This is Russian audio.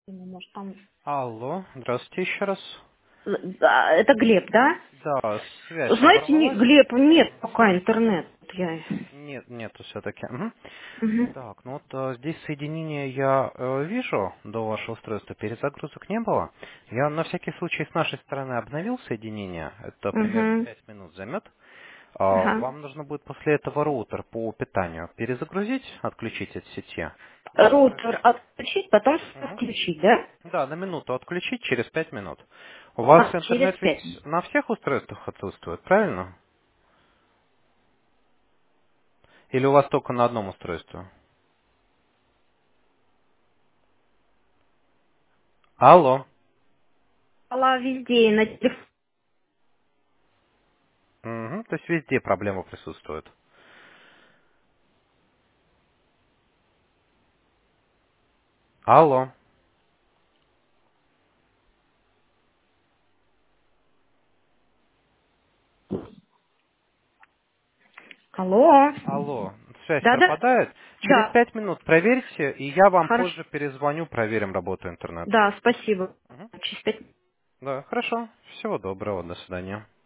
Может, там... Алло, здравствуйте еще раз. Да, это Глеб, да? Да, связь Знаете, оборвалась. Глеб, нет пока интернет. Я... Нет, нету все-таки. Мгм. Так, ну вот здесь соединение я вижу, до вашего устройства перезагрузок не было. Я на всякий случай с нашей стороны обновил соединение, это примерно Мгм. 5 минут займет. Ага. Вам нужно будет после этого роутер по питанию перезагрузить, отключить от сети. Ну, Роутер отключить, потом Мгм. включить, да? Да, на минуту отключить, через 5 минут. У вас Через интернет ведь 5. на всех устройствах отсутствует, правильно? Или у вас только на одном устройстве? Алло. Стала везде, и на телефоне. Мгм, то есть везде проблема присутствует. Алло. Алло. Алло. Связь Да-да? пропадает. Через Да. 5 минут проверьте, и я вам Хорошо. позже перезвоню, проверим работу интернета. Да, спасибо. Мгм. Через 5. Да, хорошо. Всего доброго. До свидания.